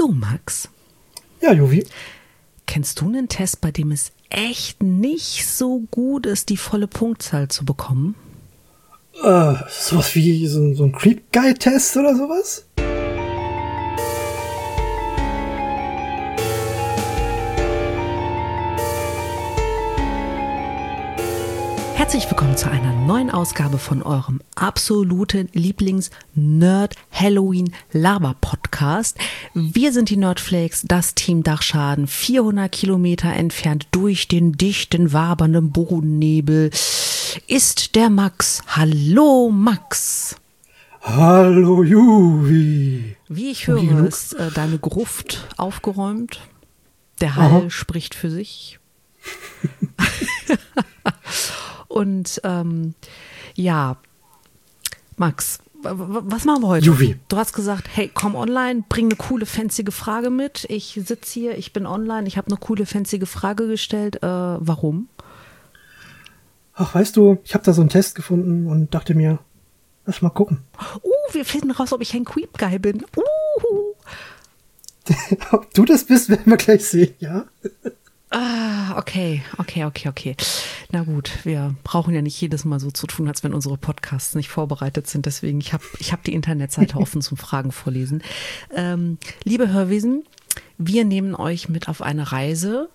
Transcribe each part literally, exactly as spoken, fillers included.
So, Max. Ja, Jovi. Kennst du einen Test, bei dem es echt nicht so gut ist, die volle Punktzahl zu bekommen? Äh, sowas wie so, so ein Creep-Guy-Test oder sowas? Herzlich willkommen zu einer neuen Ausgabe von eurem absoluten Lieblings-Nerd-Halloween-Laber-Podcast. Wir sind die Nerdflakes, das Team Dachschaden, vierhundert Kilometer entfernt durch den dichten, wabernden Bodennebel ist der Max. Hallo Max. Hallo Juvi. Wie ich höre, ist äh, deine Gruft aufgeräumt. Der Hall Aha. spricht für sich. Und ähm, ja, Max, was machen wir heute? Juvi. Du hast gesagt, hey, komm online, bring eine coole, fanzige Frage mit. Ich sitze hier, ich bin online, ich habe eine coole, fanzige Frage gestellt. Äh, warum? Ach, weißt du, ich habe da so einen Test gefunden und dachte mir, lass mal gucken. Uh, wir finden raus, ob ich ein Creep-Guy bin. Uh. Ob du das bist, werden wir gleich sehen, ja? Ah, okay, okay, okay, okay. Na gut, wir brauchen ja nicht jedes Mal so zu tun, als wenn unsere Podcasts nicht vorbereitet sind. Deswegen, ich habe ich hab die Internetseite offen zum Fragen vorlesen. Ähm, liebe Hörwesen, wir nehmen euch mit auf eine Reise.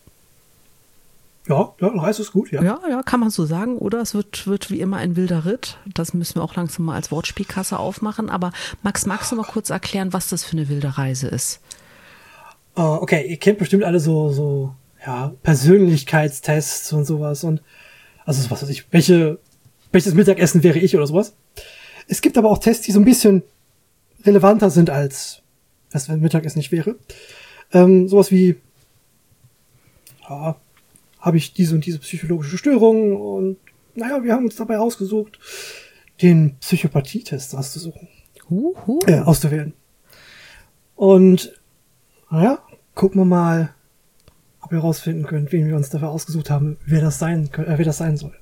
Ja, ja, eine Reise ist gut, ja. Ja, ja, kann man so sagen, oder? Es wird, wird wie immer ein wilder Ritt. Das müssen wir auch langsam mal als Wortspielkasse aufmachen. Aber Max, magst du mal kurz erklären, was das für eine wilde Reise ist? Uh, okay, ihr kennt bestimmt alle so, so ja, Persönlichkeitstests und sowas und also was weiß ich, welche, welches Mittagessen wäre ich oder sowas. Es gibt aber auch Tests, die so ein bisschen relevanter sind als was, wenn Mittagessen nicht wäre. Ähm, sowas wie ja, habe ich diese und diese psychologische Störung und naja, wir haben uns dabei ausgesucht, den Psychopathie-Test auszusuchen. Uhu. Äh, auszuwählen. Und naja, gucken wir mal, ob ihr rausfinden könnt, wen wir uns dafür ausgesucht haben, wer das sein, äh, wer das sein soll.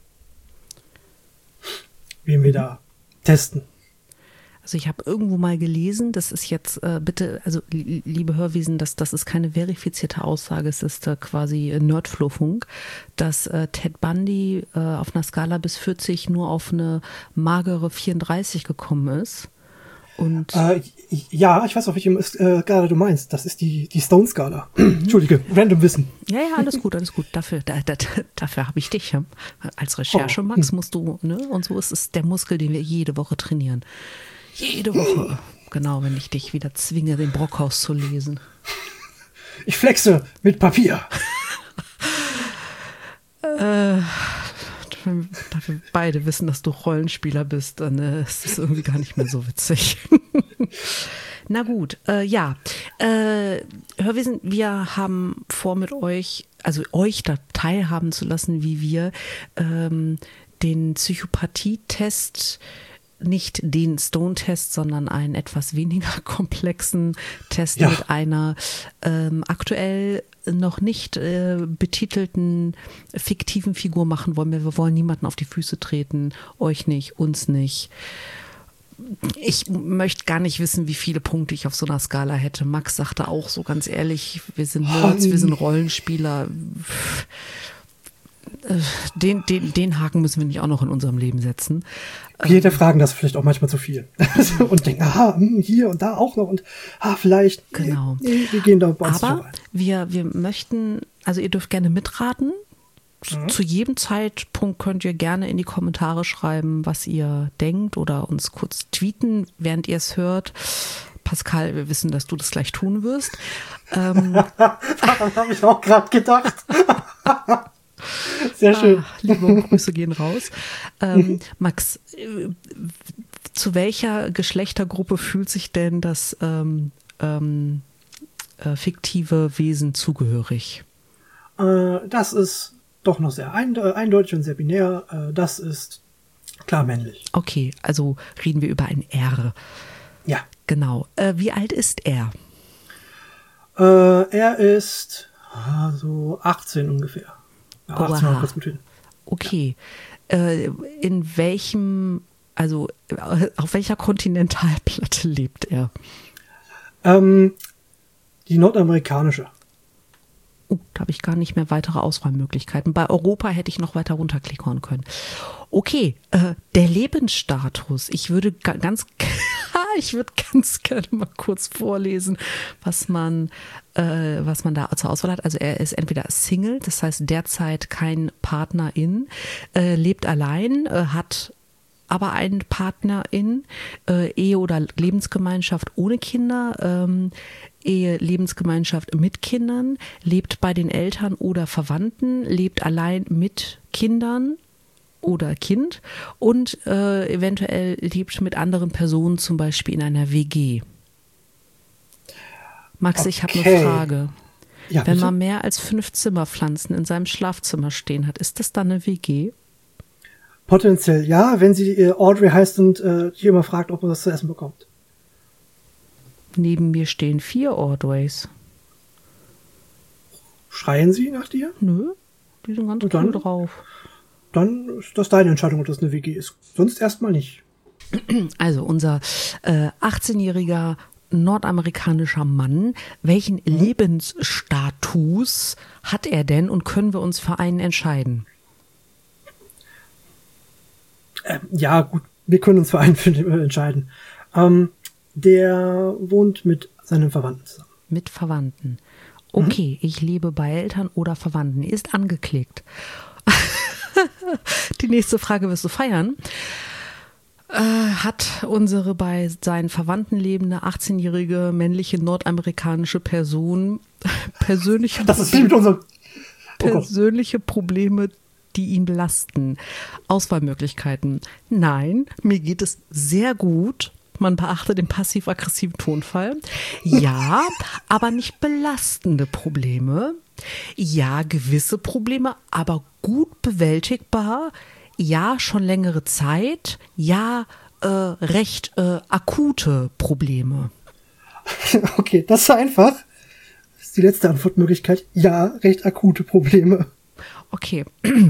Wen wir da testen. Also ich habe irgendwo mal gelesen, das ist jetzt äh, bitte, also li- liebe Hörwesen, das, das ist keine verifizierte Aussage, es ist äh, quasi Nerdflurfunk, dass äh, Ted Bundy äh, auf einer Skala bis vierzig nur auf eine magere vierunddreißig gekommen ist. Und äh, ja, ich weiß auch, welche äh, Skala du meinst. Das ist die, die Stone-Skala. Entschuldige, random Wissen. Ja, ja, alles gut, alles gut. Dafür, da, da, dafür habe ich dich. Ja. Als Recherche, Max, musst du, ne? Und so ist es der Muskel, den wir jede Woche trainieren. Jede Woche. Genau, wenn ich dich wieder zwinge, den Brockhaus zu lesen. Ich flexe mit Papier. äh... Da wir beide wissen, dass du Rollenspieler bist, dann äh, ist das irgendwie gar nicht mehr so witzig. Na gut, äh, ja. Äh, Hörwesen, wir haben vor mit euch, also euch da teilhaben zu lassen, wie wir ähm, den Psychopathie-Test, nicht den Stone-Test, sondern einen etwas weniger komplexen Test ja. mit einer ähm, aktuell noch nicht äh, betitelten fiktiven Figur machen wollen. Wir wollen niemanden auf die Füße treten, euch nicht, uns nicht. Ich möchte gar nicht wissen, wie viele Punkte ich auf so einer Skala hätte. Max sagte auch so ganz ehrlich, wir sind Nerds, wir sind Rollenspieler. Den, den, den Haken müssen wir nicht auch noch in unserem Leben setzen. Wir hinterfragen das vielleicht auch manchmal zu viel. Und denken, aha, hier und da auch noch und ah, vielleicht. Genau. Nee, wir gehen da bei uns Aber wir, wir möchten, also ihr dürft gerne mitraten. Mhm. Zu jedem Zeitpunkt könnt ihr gerne in die Kommentare schreiben, was ihr denkt oder uns kurz tweeten, während ihr es hört. Pascal, wir wissen, dass du das gleich tun wirst. Ähm, Daran habe ich auch gerade gedacht. Sehr schön. Ah, liebe Grüße gehen raus. Ähm, Max, äh, zu welcher Geschlechtergruppe fühlt sich denn das ähm, ähm, äh, fiktive Wesen zugehörig? Äh, das ist doch noch sehr einde- eindeutig und sehr binär. Äh, das ist klar männlich. Okay, also reden wir über ein R. Ja. Genau. Äh, wie alt ist er? Äh, er ist ah, so achtzehn ungefähr. Ja, achtzehn war ganz gut hin. Okay. Ja. Äh, in welchem, also auf welcher Kontinentalplatte lebt er? Ähm, die nordamerikanische. Oh, da habe ich gar nicht mehr weitere Auswahlmöglichkeiten. Bei Europa hätte ich noch weiter runterklickern können. Okay, äh, der Lebensstatus. Ich würde ga- ganz, ich würde ganz gerne mal kurz vorlesen, was man, äh, was man da zur Auswahl hat. Also er ist entweder Single, das heißt derzeit kein Partnerin, äh, lebt allein, äh, hat aber einen Partnerin, äh, Ehe oder Lebensgemeinschaft ohne Kinder, ähm, Ehe, Lebensgemeinschaft mit Kindern, lebt bei den Eltern oder Verwandten, lebt allein mit Kindern oder Kind und äh, eventuell lebt mit anderen Personen, zum Beispiel in einer W G. Max, Okay. ich habe eine Frage. Ja, Wenn bitte? man mehr als fünf Zimmerpflanzen in seinem Schlafzimmer stehen hat, ist das dann eine W G? Potenziell ja, wenn sie äh, Audrey heißt und äh, hier immer fragt, ob er was zu essen bekommt. Neben mir stehen vier Audreys. Schreien sie nach dir? Nö, die sind ganz Und dann? cool drauf. Dann ist das deine Entscheidung, ob das eine W G ist. Sonst erstmal nicht. Also unser äh, achtzehnjähriger nordamerikanischer Mann, welchen Lebensstatus hat er denn und können wir uns für einen entscheiden? Ähm, ja, gut, wir können uns für einen für den, äh, entscheiden. Ähm, der wohnt mit seinen Verwandten zusammen. Mit Verwandten. Okay, ich lebe bei Eltern oder Verwandten. Ist angeklickt. Die nächste Frage wirst du feiern. Äh, hat unsere bei seinen Verwandten lebende achtzehnjährige männliche nordamerikanische Person persönliche, Das ist wie mit unserem... Oh Gott. persönliche Probleme, die ihn belasten? Auswahlmöglichkeiten. Nein, mir geht es sehr gut. Man beachte den passiv-aggressiven Tonfall. Ja, aber nicht belastende Probleme. Ja, gewisse Probleme, aber gut bewältigbar. Ja, schon längere Zeit. Ja, äh, recht äh, akute Probleme. Okay, das ist einfach. Das ist die letzte Antwortmöglichkeit. Ja, recht akute Probleme. Okay.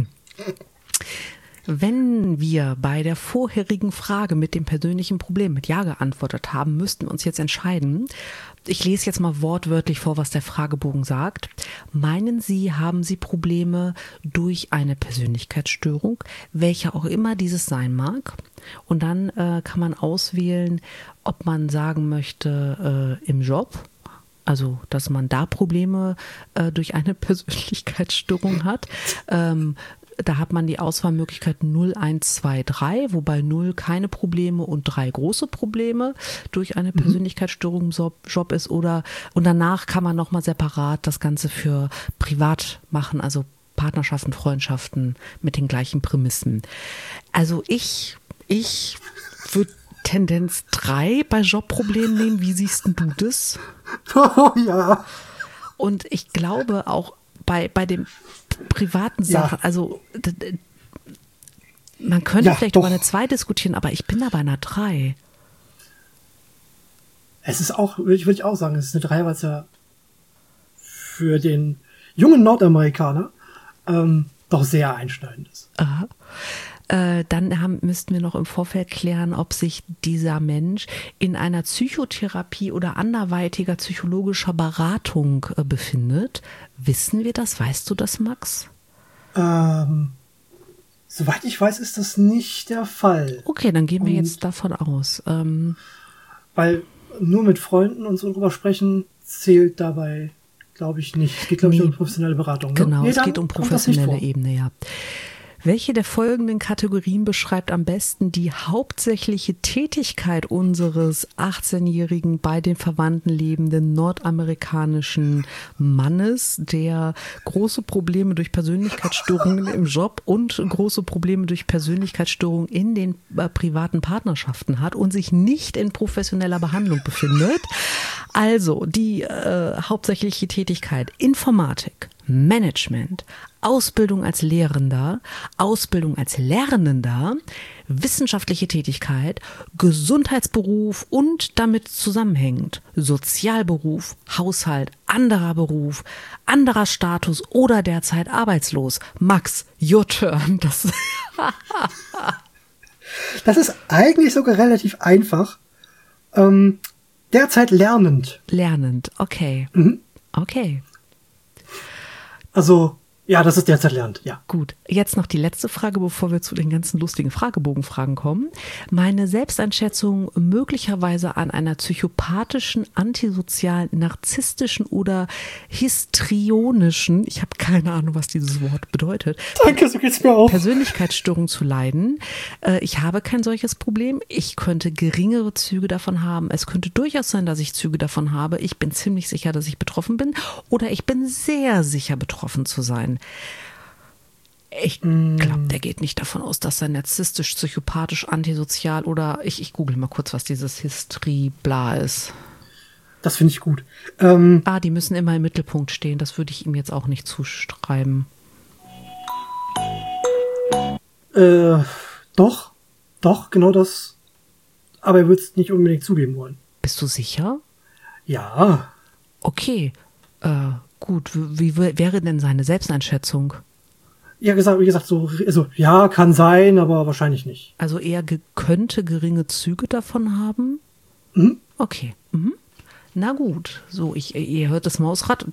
Wenn wir bei der vorherigen Frage mit dem persönlichen Problem mit Ja geantwortet haben, müssten wir uns jetzt entscheiden. Ich lese jetzt mal wortwörtlich vor, was der Fragebogen sagt. Meinen Sie, haben Sie Probleme durch eine Persönlichkeitsstörung, welche auch immer dieses sein mag? Und dann äh, kann man auswählen, ob man sagen möchte äh, im Job, also dass man da Probleme äh, durch eine Persönlichkeitsstörung hat. Ähm, Da hat man die Auswahlmöglichkeit null, eins, zwei, drei, wobei null keine Probleme und drei große Probleme durch eine Persönlichkeitsstörung im Job- Job ist. Oder und danach kann man nochmal separat das Ganze für privat machen, also Partnerschaften, Freundschaften mit den gleichen Prämissen. Also ich, ich würde Tendenz drei bei Jobproblemen nehmen. Wie siehst denn du das? Oh ja. Und ich glaube auch bei, bei den privaten Sachen, Ja. also d- d- man könnte Ja, vielleicht doch. über eine zwei diskutieren, aber ich bin da bei einer drei. Es ist auch, würde ich, würde ich auch sagen, es ist eine drei, weil es ja für den jungen Nordamerikaner ähm, doch sehr einschneidend ist. Aha. Äh, dann haben, müssten wir noch im Vorfeld klären, ob sich dieser Mensch in einer Psychotherapie oder anderweitiger psychologischer Beratung äh, befindet. Wissen wir das? Weißt du das, Max? Ähm, soweit ich weiß, ist das nicht der Fall. Okay, dann gehen wir Und- jetzt davon aus. Ähm, Weil nur mit Freunden und so drüber sprechen zählt dabei, glaube ich, nicht. Es geht, glaube ich, Nee. um professionelle Beratung. Ne? Genau, Nee, es dann geht um kommt das nicht professionelle vor. Ebene, ja. Welche der folgenden Kategorien beschreibt am besten die hauptsächliche Tätigkeit unseres achtzehnjährigen bei den Verwandten lebenden nordamerikanischen Mannes, der große Probleme durch Persönlichkeitsstörungen im Job und große Probleme durch Persönlichkeitsstörungen in den äh, privaten Partnerschaften hat und sich nicht in professioneller Behandlung befindet? Also die äh, hauptsächliche Tätigkeit: Informatik, Management, Ausbildung als Lehrender, Ausbildung als Lernender, wissenschaftliche Tätigkeit, Gesundheitsberuf und damit zusammenhängend Sozialberuf, Haushalt, anderer Beruf, anderer Status oder derzeit arbeitslos. Max, your turn. Das Das ist eigentlich sogar relativ einfach. Ähm, Derzeit lernend. Lernend, okay. Mhm. Okay. Also, ja, das ist derzeit lernend, ja. Gut, jetzt noch die letzte Frage, bevor wir zu den ganzen lustigen Fragebogenfragen kommen. Meine Selbsteinschätzung möglicherweise an einer psychopathischen, antisozialen, narzisstischen oder histrionischen, ich habe keine Ahnung, was dieses Wort bedeutet. Danke, so geht's mir auch. Persönlichkeitsstörung zu leiden. Ich habe kein solches Problem. Ich könnte geringere Züge davon haben. Es könnte durchaus sein, dass ich Züge davon habe. Ich bin ziemlich sicher, dass ich betroffen bin. Oder ich bin sehr sicher, betroffen zu sein. Ich glaube, der geht nicht davon aus, dass er narzisstisch, psychopathisch, antisozial oder ich, ich google mal kurz, was dieses Hystrie-Bla ist. Das finde ich gut. Ähm, ah, die müssen immer im Mittelpunkt stehen. Das würde ich ihm jetzt auch nicht zuschreiben. Äh, doch, doch, genau das. Aber er würde es nicht unbedingt zugeben wollen. Bist du sicher? Ja. Okay, äh, gut. Wie, wie wäre denn seine Selbsteinschätzung? Ja, gesagt, wie gesagt, so, also, ja, kann sein, aber wahrscheinlich nicht. Also er ge- könnte geringe Züge davon haben? Mhm. Okay. Mhm. Na gut. So, ich, ihr hört das Mausrad.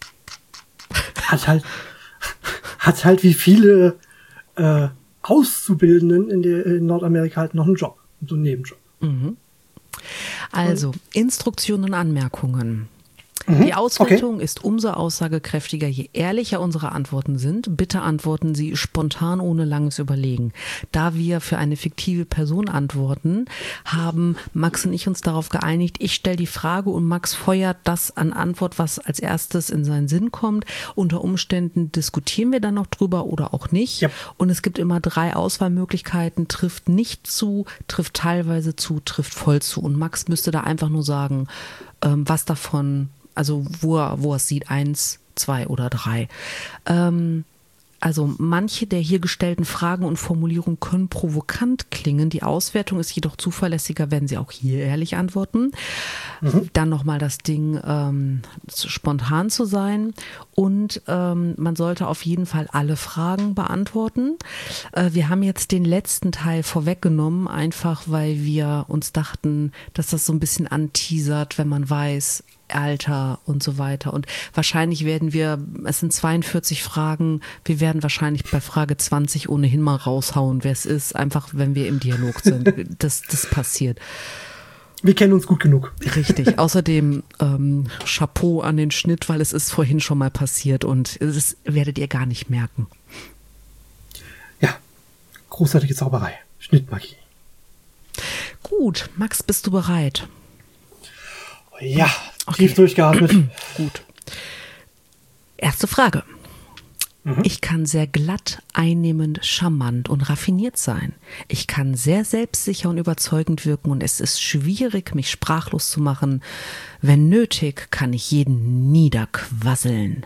Hat halt, hat halt wie viele äh, Auszubildenden in, der, in Nordamerika halt noch einen Job. So einen Nebenjob. Mhm. Also, Instruktionen und Anmerkungen. Mhm. Die Auswertung Okay. ist umso aussagekräftiger, je ehrlicher unsere Antworten sind. Bitte antworten Sie spontan ohne langes Überlegen. Da wir für eine fiktive Person antworten, haben Max und ich uns darauf geeinigt, ich stelle die Frage und Max feuert das an Antwort, was als erstes in seinen Sinn kommt. Unter Umständen diskutieren wir dann noch drüber oder auch nicht. Ja. Und es gibt immer drei Auswahlmöglichkeiten. Trifft nicht zu, trifft teilweise zu, trifft voll zu. Und Max müsste da einfach nur sagen, ähm, was davon, also wo er, wo er es sieht, eins, zwei oder drei. Ähm, also manche der hier gestellten Fragen und Formulierungen können provokant klingen. Die Auswertung ist jedoch zuverlässiger, wenn Sie auch hier ehrlich antworten. Mhm. Dann nochmal das Ding, ähm, spontan zu sein. Und ähm, man sollte auf jeden Fall alle Fragen beantworten. Äh, wir haben jetzt den letzten Teil vorweggenommen, einfach weil wir uns dachten, dass das so ein bisschen anteasert, wenn man weiß, Alter und so weiter. Und wahrscheinlich werden wir, es sind zweiundvierzig Fragen, wir werden wahrscheinlich bei Frage zwanzig ohnehin mal raushauen, wer es ist, einfach wenn wir im Dialog sind. Das, das passiert. Wir kennen uns gut genug. Richtig. Außerdem ähm, Chapeau an den Schnitt, weil es ist vorhin schon mal passiert und das werdet ihr gar nicht merken. Ja, großartige Zauberei. Schnittmagie. Gut, Max, bist du bereit? Ja, okay. Tief durchgeatmet. Gut. Erste Frage. Mhm. Ich kann sehr glatt, einnehmend, charmant und raffiniert sein. Ich kann sehr selbstsicher und überzeugend wirken und es ist schwierig, mich sprachlos zu machen. Wenn nötig, kann ich jeden niederquasseln.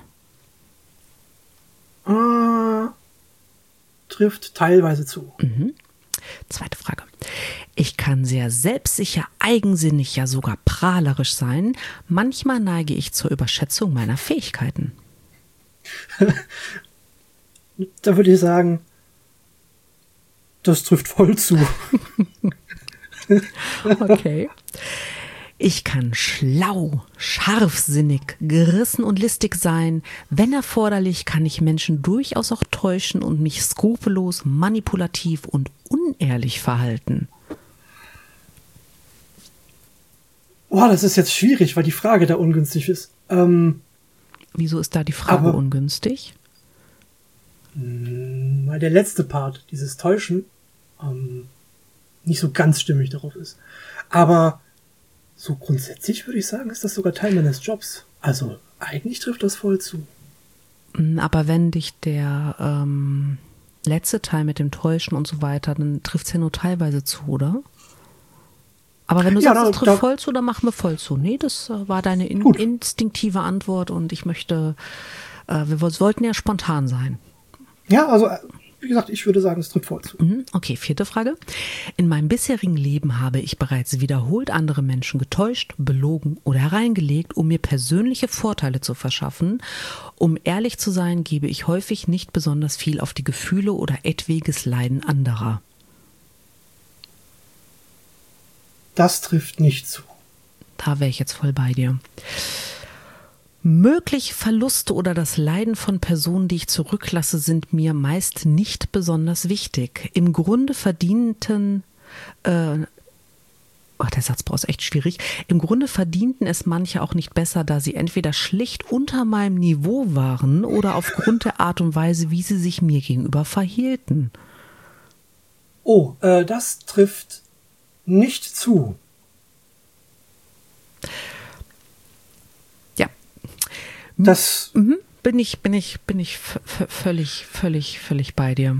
Äh, trifft teilweise zu. Mhm. Zweite Frage. Ich kann sehr selbstsicher, eigensinnig, ja sogar prahlerisch sein. Manchmal neige ich zur Überschätzung meiner Fähigkeiten. Da würde ich sagen, das trifft voll zu. Okay. Ich kann schlau, scharfsinnig, gerissen und listig sein. Wenn erforderlich, kann ich Menschen durchaus auch täuschen und mich skrupellos, manipulativ und unehrlich verhalten. Boah, das ist jetzt schwierig, weil die Frage da ungünstig ist. Ähm, Wieso ist da die Frage aber, ungünstig? Mh, weil der letzte Part, dieses Täuschen, ähm, nicht so ganz stimmig darauf ist. Aber so grundsätzlich würde ich sagen, ist das sogar Teil meines Jobs. Also eigentlich trifft das voll zu. Aber wenn dich der ähm, letzte Teil mit dem Täuschen und so weiter, dann trifft es ja nur teilweise zu, oder? Aber wenn du ja, sagst, da, es trifft da, voll zu, dann machen wir voll zu. Nee, das äh, war deine in, instinktive Antwort und ich möchte, äh, wir sollten ja spontan sein. Ja, also wie gesagt, ich würde sagen, es trifft voll zu. Okay, vierte Frage. In meinem bisherigen Leben habe ich bereits wiederholt andere Menschen getäuscht, belogen oder hereingelegt, um mir persönliche Vorteile zu verschaffen. Um ehrlich zu sein, gebe ich häufig nicht besonders viel auf die Gefühle oder etwaiges Leiden anderer. Das trifft nicht zu. Da wäre ich jetzt voll bei dir. Mögliche Verluste oder das Leiden von Personen, die ich zurücklasse, sind mir meist nicht besonders wichtig. Im Grunde verdienten, äh, oh, der Satzbau ist echt schwierig, im Grunde verdienten es manche auch nicht besser, da sie entweder schlicht unter meinem Niveau waren oder aufgrund der Art und Weise, wie sie sich mir gegenüber verhielten. Oh, äh, das trifft nicht zu. Ja. Das mhm. bin ich, bin ich, bin ich f- f- völlig, völlig, völlig bei dir.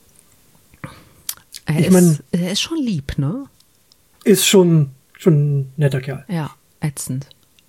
Er, Ich ist, mein- er ist schon lieb, ne? ist schon, schon ein netter Kerl. Ja, ätzend.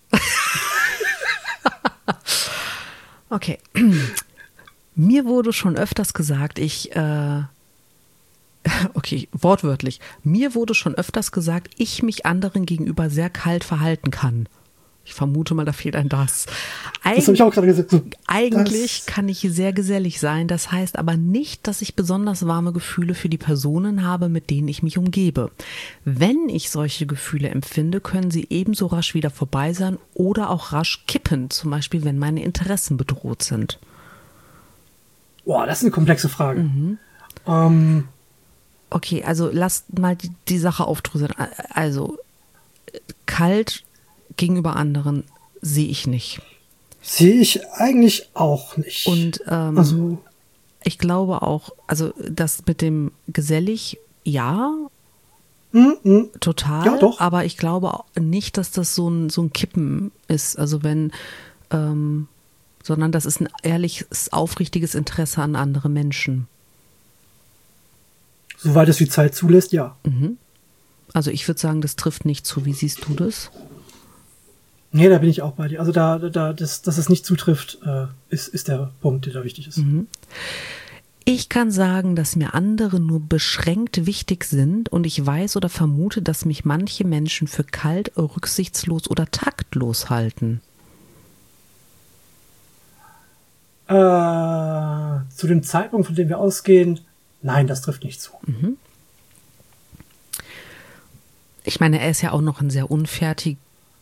Okay. Mir wurde schon öfters gesagt, ich, äh, okay, wortwörtlich, mir wurde schon öfters gesagt, ich mich anderen gegenüber sehr kalt verhalten kann. Ich vermute mal, da fehlt ein das. Eig- Das habe ich auch gerade gesagt. So, Eigentlich das- kann ich sehr gesellig sein, das heißt aber nicht, dass ich besonders warme Gefühle für die Personen habe, mit denen ich mich umgebe. Wenn ich solche Gefühle empfinde, können sie ebenso rasch wieder vorbei sein oder auch rasch kippen, zum Beispiel wenn meine Interessen bedroht sind. Boah, das ist eine komplexe Frage. Mhm. Ähm, Okay, also lasst mal die, die Sache aufdröseln. Also kalt gegenüber anderen sehe ich nicht. sehe ich eigentlich auch nicht. Und ähm, also, ich glaube auch, also das mit dem gesellig, ja, mm, mm, total. Ja, doch. Aber ich glaube auch nicht, dass das so ein, so ein Kippen ist. Also wenn, ähm, sondern das ist ein ehrliches, aufrichtiges Interesse an andere Menschen. soweit es die Zeit zulässt, ja. Also ich würde sagen, das trifft nicht zu. Wie siehst du das? Nee, da bin ich auch bei dir. Also da, da, das, dass es nicht zutrifft, äh, ist, ist der Punkt, der da wichtig ist. Ich kann sagen, dass mir andere nur beschränkt wichtig sind und ich weiß oder vermute, dass mich manche Menschen für kalt, rücksichtslos oder taktlos halten. Äh, zu dem Zeitpunkt, von dem wir ausgehen, nein, das trifft nicht zu. Ich meine, er ist ja auch noch ein sehr unfertiges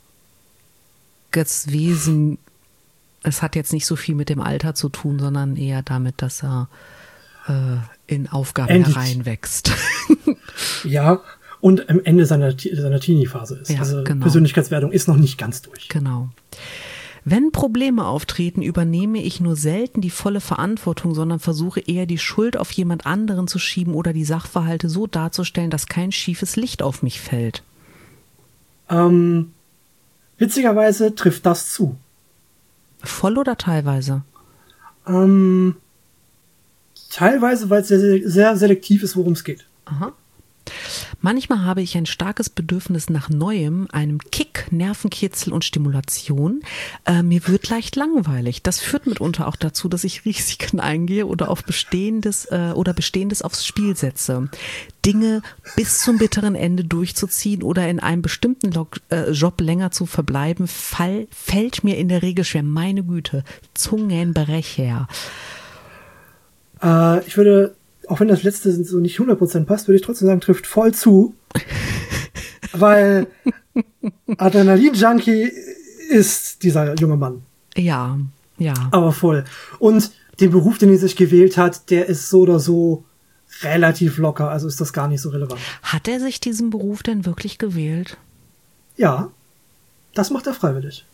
Wesen. Es hat jetzt nicht so viel mit dem Alter zu tun, sondern eher damit, dass er äh, in Aufgaben Endlich. hereinwächst. Ja, und am Ende seiner, seiner Teenie-Phase ist. Ja, also genau. Persönlichkeitswertung ist noch nicht ganz durch. Genau. Wenn Probleme auftreten, übernehme ich nur selten die volle Verantwortung, sondern versuche eher die Schuld auf jemand anderen zu schieben oder die Sachverhalte so darzustellen, dass kein schiefes Licht auf mich fällt. Ähm, witzigerweise trifft das zu. Voll oder teilweise? Ähm, teilweise, weil es sehr, sehr selektiv ist, worum es geht. Aha. Manchmal habe ich ein starkes Bedürfnis nach Neuem, einem Kick, Nervenkitzel und Stimulation. Äh, mir wird leicht langweilig. Das führt mitunter auch dazu, dass ich Risiken eingehe oder auf Bestehendes äh, oder Bestehendes aufs Spiel setze. Dinge bis zum bitteren Ende durchzuziehen oder in einem bestimmten Log äh, Job länger zu verbleiben, fall, fällt mir in der Regel schwer. Meine Güte, Zungenbrecher. Äh, ich würde, auch wenn das letzte so nicht hundert Prozent passt, würde ich trotzdem sagen, trifft voll zu. Weil Adrenalin-Junkie ist dieser junge Mann. Ja, ja. Aber voll. Und den Beruf, den er sich gewählt hat, der ist so oder so relativ locker. Also ist das gar nicht so relevant. Hat er sich diesen Beruf denn wirklich gewählt? Ja, das macht er freiwillig.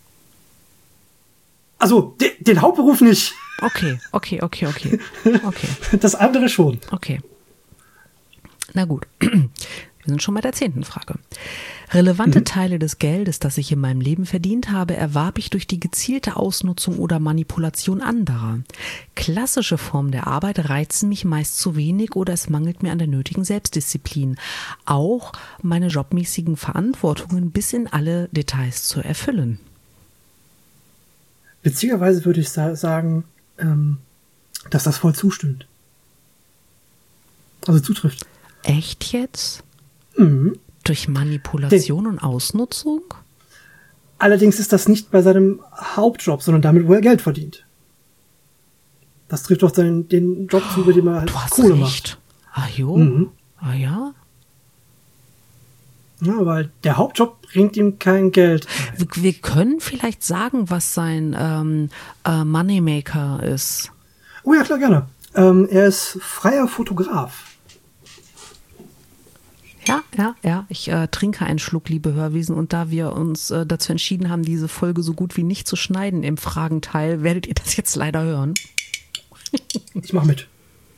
Also, de den Hauptberuf nicht. Okay, okay, okay, okay. Okay. Das andere schon. Okay. Na gut. Wir sind schon bei der zehnten Frage. Relevante mhm. Teile des Geldes, das ich in meinem Leben verdient habe, erwarb ich durch die gezielte Ausnutzung oder Manipulation anderer. Klassische Formen der Arbeit reizen mich meist zu wenig oder es mangelt mir an der nötigen Selbstdisziplin. Auch meine jobmäßigen Verantwortungen bis in alle Details zu erfüllen. Witzigerweise würde ich sa sagen, ähm, dass das voll zustimmt. Also zutrifft. Echt jetzt? Mhm. Durch Manipulation Den und Ausnutzung? Allerdings ist das nicht bei seinem Hauptjob, sondern damit, wo er Geld verdient. Das trifft doch seinen, den Job zu, bei dem er halt du hast Kohle recht. macht. Ah jo? Mhm. Ah ja? Ja, weil der Hauptjob bringt ihm kein Geld. Wir, wir können vielleicht sagen, was sein ähm, äh, Moneymaker ist. Oh ja, klar, gerne. Ähm, er ist freier Fotograf. Ja, ja, ja. Ich äh, trinke einen Schluck, liebe Hörwesen. Und da wir uns äh, dazu entschieden haben, diese Folge so gut wie nicht zu schneiden im Fragenteil, werdet ihr das jetzt leider hören. Ich mach mit.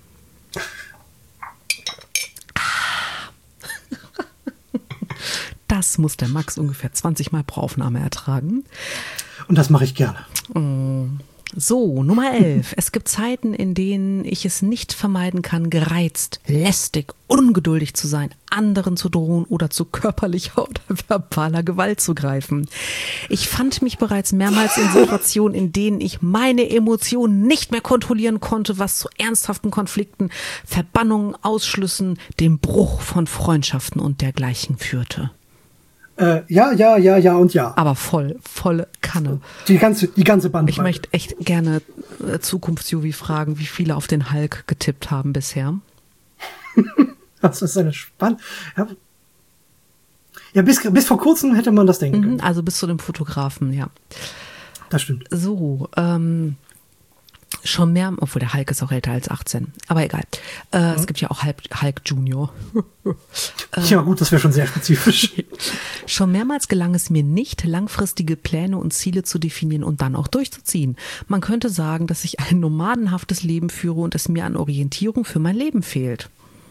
Das muss der Max ungefähr zwanzig Mal pro Aufnahme ertragen. Und das mache ich gerne. So, Nummer elf. Es gibt Zeiten, in denen ich es nicht vermeiden kann, gereizt, lästig, ungeduldig zu sein, anderen zu drohen oder zu körperlicher oder verbaler Gewalt zu greifen. Ich fand mich bereits mehrmals in Situationen, in denen ich meine Emotionen nicht mehr kontrollieren konnte, was zu ernsthaften Konflikten, Verbannungen, Ausschlüssen, dem Bruch von Freundschaften und dergleichen führte. Äh, ja, ja, ja, ja und ja. Aber voll, volle Kanne. Die ganze, die ganze Bandbreite. Ich möchte echt gerne äh, Zukunfts-Juvi fragen, wie viele auf den Hulk getippt haben bisher. Das ist eine Spann. Ja, ja bis, bis vor kurzem hätte man das denken können. Mhm, also bis zu dem Fotografen, ja. Das stimmt. So, ähm, schon mehr, obwohl der Hulk ist auch älter als achtzehn, aber egal. Äh, mhm. Es gibt ja auch Hulk, Hulk Junior. äh, ja gut, das wäre schon sehr spezifisch. Schon mehrmals gelang es mir nicht, langfristige Pläne und Ziele zu definieren und dann auch durchzuziehen. Man könnte sagen, dass ich ein nomadenhaftes Leben führe und es mir an Orientierung für mein Leben fehlt.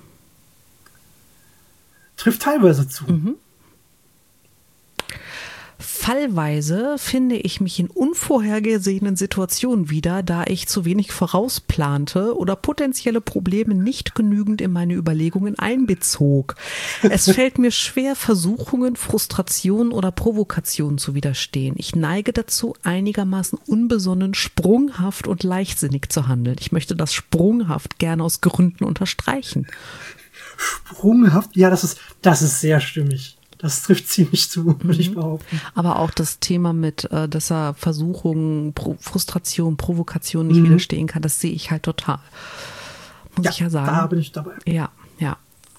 Trifft teilweise zu. Mhm. Fallweise finde ich mich in unvorhergesehenen Situationen wieder, da ich zu wenig vorausplante oder potenzielle Probleme nicht genügend in meine Überlegungen einbezog. Es fällt mir schwer, Versuchungen, Frustrationen oder Provokationen zu widerstehen. Ich neige dazu, einigermaßen unbesonnen, sprunghaft und leichtsinnig zu handeln. Ich möchte das sprunghaft gerne aus Gründen unterstreichen. Sprunghaft? Ja, das ist, das ist sehr stimmig. Das trifft ziemlich zu, würde mhm. ich behaupten. Aber auch das Thema mit, äh, dass er Versuchungen, Pro- Frustration, Provokation nicht mhm. widerstehen kann, das sehe ich halt total. Muss ja, ich ja sagen. Da bin ich dabei. Ja, ja.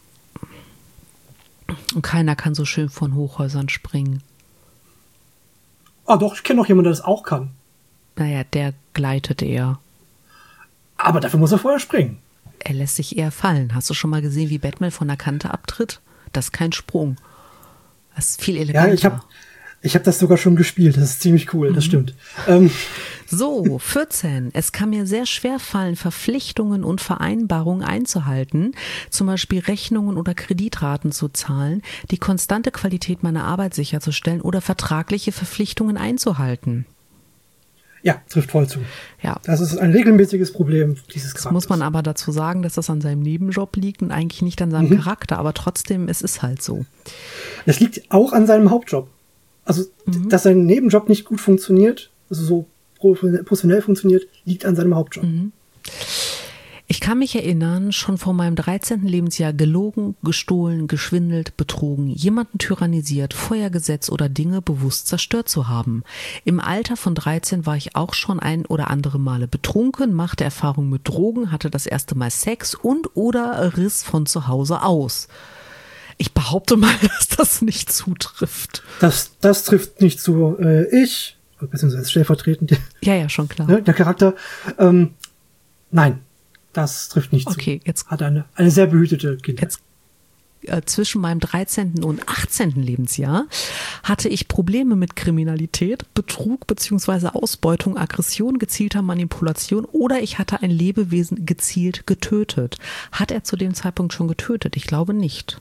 Und keiner kann so schön von Hochhäusern springen. Ah, doch, ich kenne noch jemanden, der das auch kann. Naja, der gleitet eher. Aber dafür muss er vorher springen. Er lässt sich eher fallen. Hast du schon mal gesehen, wie Batman von der Kante abtritt? Das ist kein Sprung. Das ist viel eleganter. Ja, ich habe ich hab das sogar schon gespielt. Das ist ziemlich cool, das mhm. stimmt. Ähm. So, vierzehn. Es kann mir sehr schwer fallen, Verpflichtungen und Vereinbarungen einzuhalten, zum Beispiel Rechnungen oder Kreditraten zu zahlen, die konstante Qualität meiner Arbeit sicherzustellen oder vertragliche Verpflichtungen einzuhalten. Ja, trifft voll zu. Ja. Das ist ein regelmäßiges Problem dieses Charakters. Das muss man aber dazu sagen, dass das an seinem Nebenjob liegt und eigentlich nicht an seinem mhm. Charakter, aber trotzdem, es ist halt so. Es liegt auch an seinem Hauptjob. Also, mhm. dass sein Nebenjob nicht gut funktioniert, also so professionell funktioniert, liegt an seinem Hauptjob. Mhm. Ich kann mich erinnern, schon vor meinem dreizehnten Lebensjahr gelogen, gestohlen, geschwindelt, betrogen, jemanden tyrannisiert, Feuer gesetzt oder Dinge bewusst zerstört zu haben. Im Alter von dreizehn war ich auch schon ein oder andere Male betrunken, machte Erfahrung mit Drogen, hatte das erste Mal Sex und oder riss von zu Hause aus. Ich behaupte mal, dass das nicht zutrifft. Das, das trifft nicht zu. Äh, ich, beziehungsweise stellvertretend. Ja, ja, schon klar. Ne, der Charakter. Ähm, nein. Das trifft nicht okay, zu. Jetzt, hat eine, eine sehr behütete Kindheit. Jetzt, äh, zwischen meinem dreizehnten und achtzehnten Lebensjahr hatte ich Probleme mit Kriminalität, Betrug bzw. Ausbeutung, Aggression, gezielter Manipulation oder ich hatte ein Lebewesen gezielt getötet. Hat er zu dem Zeitpunkt schon getötet? Ich glaube nicht.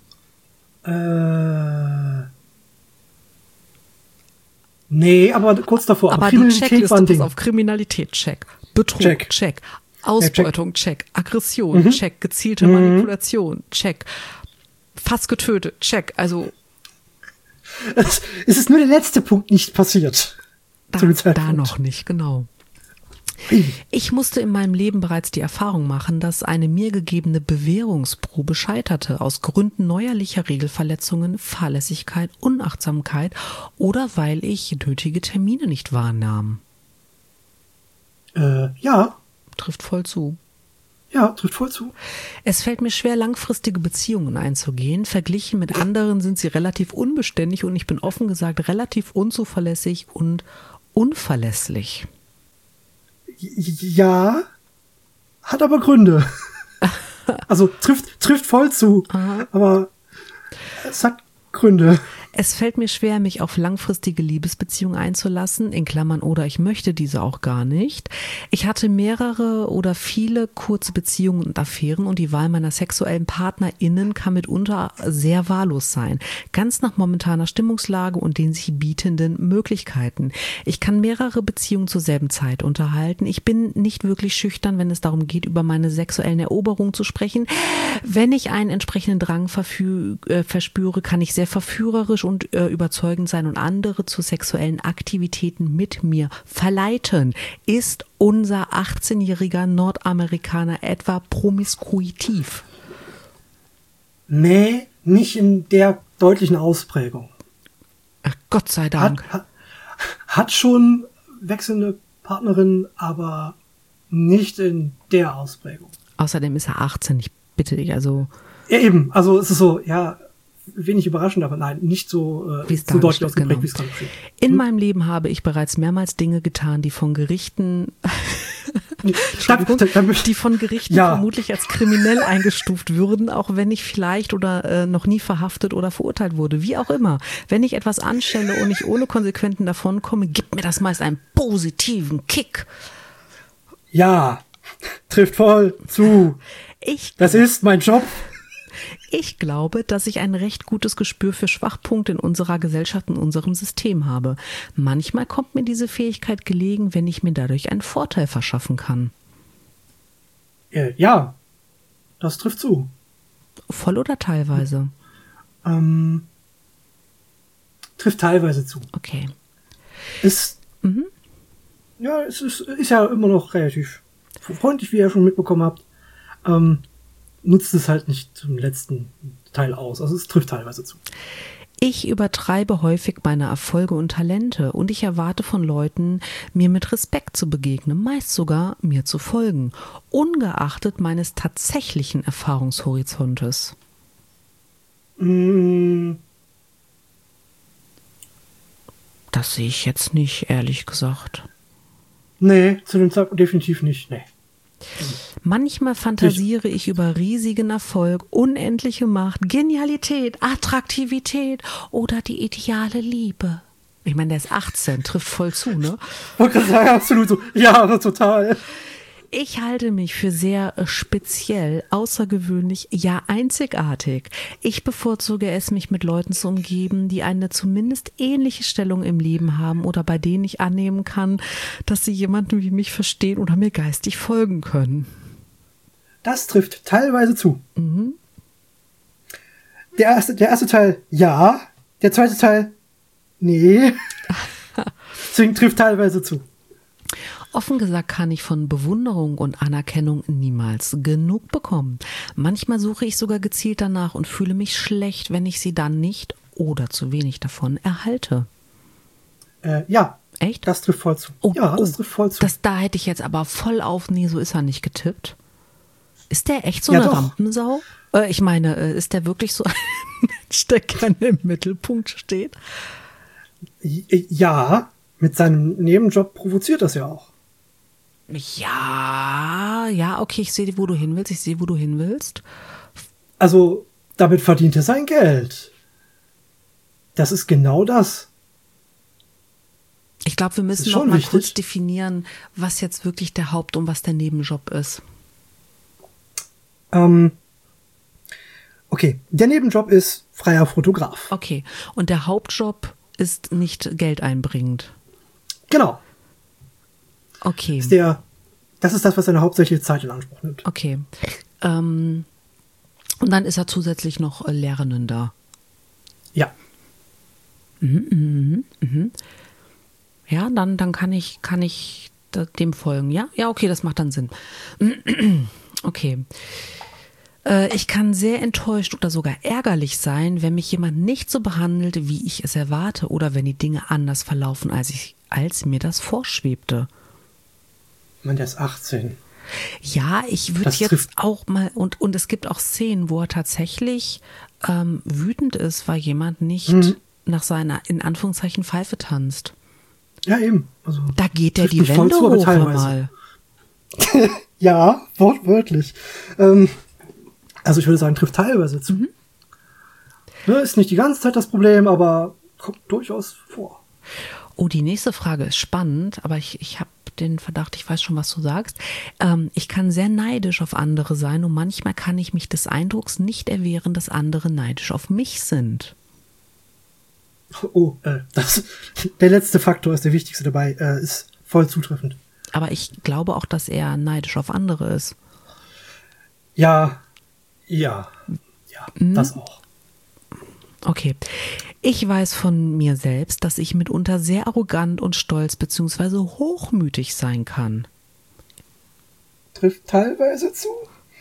Äh... Nee, aber kurz davor. Aber, aber die Checkliste ist auf Kriminalität, check. Betrug, check. check. Ausbeutung, check. Aggression, mhm. check. Gezielte mhm. Manipulation, check. Fast getötet, check. Also. Es, es ist nur der letzte Punkt nicht passiert. Da, da noch nicht, genau. Ich musste in meinem Leben bereits die Erfahrung machen, dass eine mir gegebene Bewährungsprobe scheiterte, aus Gründen neuerlicher Regelverletzungen, Fahrlässigkeit, Unachtsamkeit oder weil ich nötige Termine nicht wahrnahm. Äh, ja. Trifft voll zu. Ja, trifft voll zu. Es fällt mir schwer, langfristige Beziehungen einzugehen. Verglichen mit anderen sind sie relativ unbeständig und ich bin offen gesagt relativ unzuverlässig und unverlässlich. Ja, hat aber Gründe. Also trifft, trifft voll zu, Aha. aber es hat Gründe. Es fällt mir schwer, mich auf langfristige Liebesbeziehungen einzulassen, in Klammern oder ich möchte diese auch gar nicht. Ich hatte mehrere oder viele kurze Beziehungen und Affären und die Wahl meiner sexuellen PartnerInnen kann mitunter sehr wahllos sein. Ganz nach momentaner Stimmungslage und den sich bietenden Möglichkeiten. Ich kann mehrere Beziehungen zur selben Zeit unterhalten. Ich bin nicht wirklich schüchtern, wenn es darum geht, über meine sexuellen Eroberungen zu sprechen. Wenn ich einen entsprechenden Drang verfü- äh, verspüre, kann ich sehr verführerisch und äh, überzeugend sein und andere zu sexuellen Aktivitäten mit mir verleiten. Ist unser achtzehnjähriger Nordamerikaner etwa promiskuitiv? Nee, nicht in der deutlichen Ausprägung. Ach, Gott sei Dank. Hat, hat, hat schon wechselnde Partnerin, aber nicht in der Ausprägung. Außerdem ist er achtzehn, ich bitte dich, also... Ja, eben, also es ist so, ja... Wenig überraschend, aber nein, nicht so, äh, so deutlich ausgeprägt, genau. wie es gerade steht. In hm? meinem Leben habe ich bereits mehrmals Dinge getan, die von Gerichten, Entschuldigung, da, da, da, die von Gerichten ja. vermutlich als kriminell eingestuft würden, auch wenn ich vielleicht oder äh, noch nie verhaftet oder verurteilt wurde. Wie auch immer. Wenn ich etwas anstelle und ich ohne Konsequenzen davonkomme, gibt mir das meist einen positiven Kick. Ja, trifft voll zu. Ich, das ist mein Job. Ich glaube, dass ich ein recht gutes Gespür für Schwachpunkte in unserer Gesellschaft und unserem System habe. Manchmal kommt mir diese Fähigkeit gelegen, wenn ich mir dadurch einen Vorteil verschaffen kann. Äh, ja, das trifft zu. Voll oder teilweise? Ähm, trifft teilweise zu. Okay. Ist, mhm. Ja, es ist, ist ja immer noch relativ freundlich, wie ihr schon mitbekommen habt. Ähm, nutzt es halt nicht zum letzten Teil aus. Also es trifft teilweise zu. Ich übertreibe häufig meine Erfolge und Talente und ich erwarte von Leuten, mir mit Respekt zu begegnen, meist sogar mir zu folgen, ungeachtet meines tatsächlichen Erfahrungshorizontes. Mm. Das sehe ich jetzt nicht, ehrlich gesagt. Nee, zu dem Zeitpunkt definitiv nicht, nee. Manchmal fantasiere ich über riesigen Erfolg, unendliche Macht, Genialität, Attraktivität oder die ideale Liebe. Ich meine, der ist achtzehn, trifft voll zu, ne? Wollte gerade sagen, absolut so. Ja, aber total. Ich halte mich für sehr speziell, außergewöhnlich, ja einzigartig. Ich bevorzuge es, mich mit Leuten zu umgeben, die eine zumindest ähnliche Stellung im Leben haben oder bei denen ich annehmen kann, dass sie jemanden wie mich verstehen oder mir geistig folgen können. Das trifft teilweise zu. Mhm. Der erste, der erste Teil, ja. Der zweite Teil, nee. Deswegen trifft teilweise zu. Offen gesagt kann ich von Bewunderung und Anerkennung niemals genug bekommen. Manchmal suche ich sogar gezielt danach und fühle mich schlecht, wenn ich sie dann nicht oder zu wenig davon erhalte. Äh, ja. Echt? Das trifft voll zu. Oh, ja, das oh, trifft voll zu. Das, da hätte ich jetzt aber voll auf, nee, so ist er nicht getippt. Ist der echt so ja, eine doch. Rampensau? Äh, ich meine, äh, ist der wirklich so ein Mensch, der gerne im Mittelpunkt steht? Ja, mit seinem Nebenjob provoziert das ja auch. Ja, ja, okay, ich sehe, wo du hin willst, ich sehe, wo du hin willst. Also, damit verdient er sein Geld. Das ist genau das. Ich glaube, wir müssen noch mal kurz definieren, was jetzt wirklich der Haupt- und was der Nebenjob ist. Ähm, okay, der Nebenjob ist freier Fotograf. Okay, und der Hauptjob ist nicht geldeinbringend. Genau. Okay. Ist der, das ist das, was seine hauptsächliche Zeit in Anspruch nimmt. Okay. Ähm, und dann ist er zusätzlich noch äh, Lehrender. Ja. Mhm, mhm, mhm. Ja, dann, dann kann ich, kann ich dem folgen. Ja, ja, okay, das macht dann Sinn. Okay. Äh, ich kann sehr enttäuscht oder sogar ärgerlich sein, wenn mich jemand nicht so behandelt, wie ich es erwarte, oder wenn die Dinge anders verlaufen, als ich, als mir das vorschwebte. Ich meine, der ist achtzehn. Ja, ich würde jetzt trifft. auch mal, und, und es gibt auch Szenen, wo er tatsächlich ähm, wütend ist, weil jemand nicht mhm. nach seiner, in Anführungszeichen, Pfeife tanzt. Ja, eben. Also, da geht er die Wände zu, hoch mal. Ja, wortwörtlich. Ähm, also ich würde sagen, trifft teilweise zu. Mhm. Ne, ist nicht die ganze Zeit das Problem, aber kommt durchaus vor. Oh, die nächste Frage ist spannend, aber ich, ich habe den Verdacht, ich weiß schon, was du sagst. Ähm, ich kann sehr neidisch auf andere sein und manchmal kann ich mich des Eindrucks nicht erwehren, dass andere neidisch auf mich sind. Oh, äh, das, der letzte Faktor ist der wichtigste dabei, äh, ist voll zutreffend. Aber ich glaube auch, dass er neidisch auf andere ist. Ja, ja, ja, mhm. das auch. Okay. Ich weiß von mir selbst, dass ich mitunter sehr arrogant und stolz bzw. hochmütig sein kann. Trifft teilweise zu.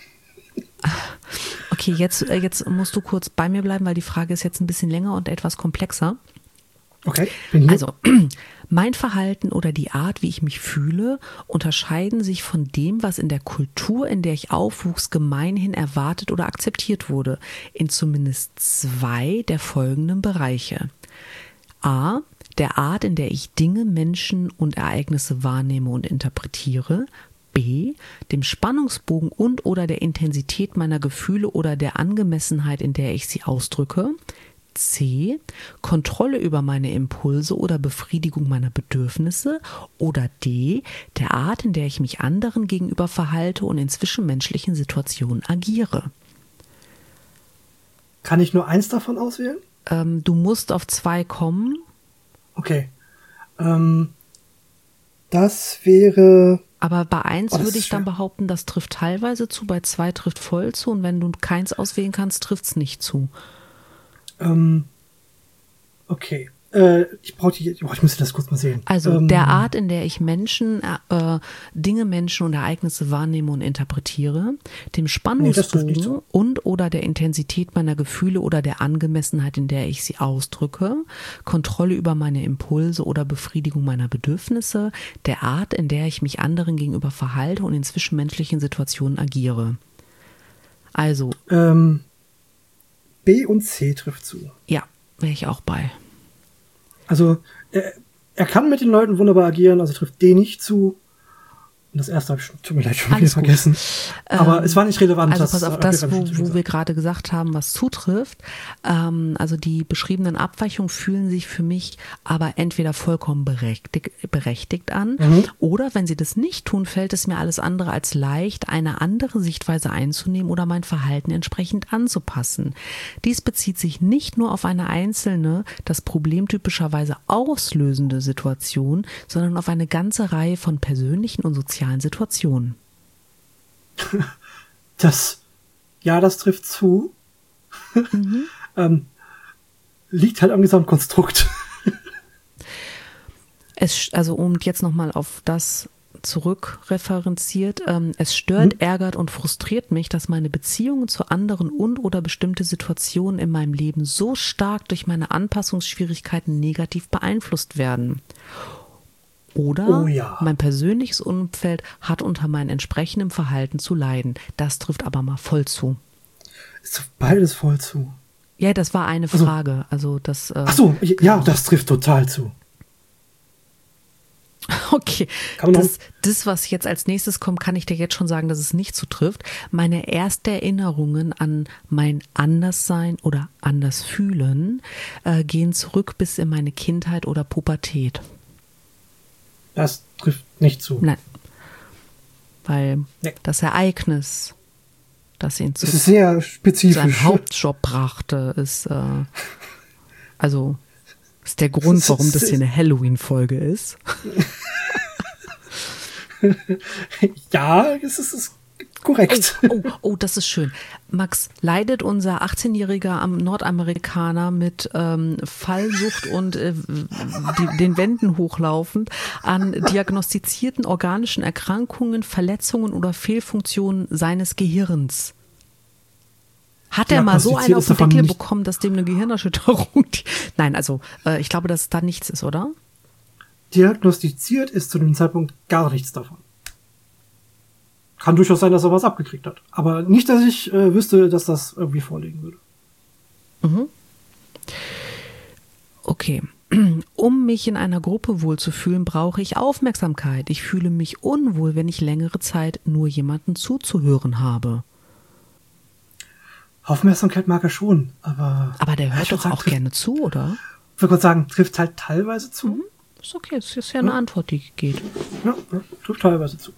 Okay, jetzt, jetzt musst du kurz bei mir bleiben, weil die Frage ist jetzt ein bisschen länger und etwas komplexer. Okay, bin hier. Also, mein Verhalten oder die Art, wie ich mich fühle, unterscheiden sich von dem, was in der Kultur, in der ich aufwuchs, gemeinhin erwartet oder akzeptiert wurde, in zumindest zwei der folgenden Bereiche. A. Der Art, in der ich Dinge, Menschen und Ereignisse wahrnehme und interpretiere. B. Dem Spannungsbogen und oder der Intensität meiner Gefühle oder der Angemessenheit, in der ich sie ausdrücke. C. Kontrolle über meine Impulse oder Befriedigung meiner Bedürfnisse. Oder D. Der Art, in der ich mich anderen gegenüber verhalte und in zwischenmenschlichen Situationen agiere. Kann ich nur eins davon auswählen? Ähm, du musst auf zwei kommen. Okay. Ähm, das wäre... Aber bei eins oh, würde ich dann behaupten, das trifft teilweise zu, bei zwei trifft voll zu und wenn du keins auswählen kannst, trifft es nicht zu. Ähm, okay. Äh, ich brauche die, oh, ich müsste das kurz mal sehen. Also ähm, der Art, in der ich Menschen, äh, Dinge, Menschen und Ereignisse wahrnehme und interpretiere, dem Spannungsbogen nee, und oder der Intensität meiner Gefühle oder der Angemessenheit, in der ich sie ausdrücke, Kontrolle über meine Impulse oder Befriedigung meiner Bedürfnisse, der Art, in der ich mich anderen gegenüber verhalte und in zwischenmenschlichen Situationen agiere. Also ähm, B und C trifft zu. Ja, wäre ich auch bei. Also, er, er kann mit den Leuten wunderbar agieren, also trifft D nicht zu. Und das erste habe ich schon, tut mir leid, schon wieder vergessen. Aber ähm, es war nicht relevant. Also pass auf, das, wo, wo wir gerade gesagt haben, was zutrifft. Ähm, also die beschriebenen Abweichungen fühlen sich für mich aber entweder vollkommen berechtigt, berechtigt an mhm. oder wenn sie das nicht tun, fällt es mir alles andere als leicht, eine andere Sichtweise einzunehmen oder mein Verhalten entsprechend anzupassen. Dies bezieht sich nicht nur auf eine einzelne, das Problem typischerweise auslösende Situation, sondern auf eine ganze Reihe von persönlichen und sozialen Situationen. Das, ja, das trifft zu. Mhm. ähm, liegt halt am Gesamtkonstrukt. Es, also um jetzt nochmal auf das zurückreferenziert, ähm, es stört, mhm. ärgert und frustriert mich, dass meine Beziehungen zu anderen und oder bestimmte Situationen in meinem Leben so stark durch meine Anpassungsschwierigkeiten negativ beeinflusst werden. Oder oh ja. mein persönliches Umfeld hat unter meinem entsprechenden Verhalten zu leiden. Das trifft aber mal voll zu. Es trifft beides voll zu. Ja, das war eine also, Frage. Also das. Äh, ach so, ja, genau. Das trifft total zu. Okay, das, das, was jetzt als nächstes kommt, kann ich dir jetzt schon sagen, dass es nicht zutrifft. Meine ersten Erinnerungen an mein Anderssein oder Andersfühlen äh, gehen zurück bis in meine Kindheit oder Pubertät. Das trifft nicht zu. Nein. Weil nee. das Ereignis, das ihn zu, das ist sehr spezifisch. seinen Hauptjob brachte, ist äh, also ist der Grund, warum das hier eine Halloween-Folge ist. Ja, es ist, ist korrekt. Oh, oh, oh, das ist schön. Max, leidet unser achtzehnjähriger Nordamerikaner mit ähm, Fallsucht und äh, die, den Wänden hochlaufend an diagnostizierten organischen Erkrankungen, Verletzungen oder Fehlfunktionen seines Gehirns? Hat er mal so einen auf den Deckel bekommen, dass dem eine Gehirnerschütterung... Die, nein, also äh, ich glaube, dass da nichts ist, oder? Diagnostiziert ist zu dem Zeitpunkt gar nichts davon. kann durchaus sein, dass er was abgekriegt hat. Aber nicht, dass ich äh, wüsste, dass das irgendwie vorliegen würde. Mhm. Okay. Um mich in einer Gruppe wohlzufühlen, brauche ich Aufmerksamkeit. Ich fühle mich unwohl, wenn ich längere Zeit nur jemanden zuzuhören habe. Aufmerksamkeit mag er schon, aber... Aber der hört ich würd doch sagen, auch trifft, gerne zu, oder? Ich würde gerade sagen, trifft halt teilweise zu. Mhm. Ist okay, das ist ja eine Ja. Antwort, die geht. Ja, ja, trifft teilweise zu.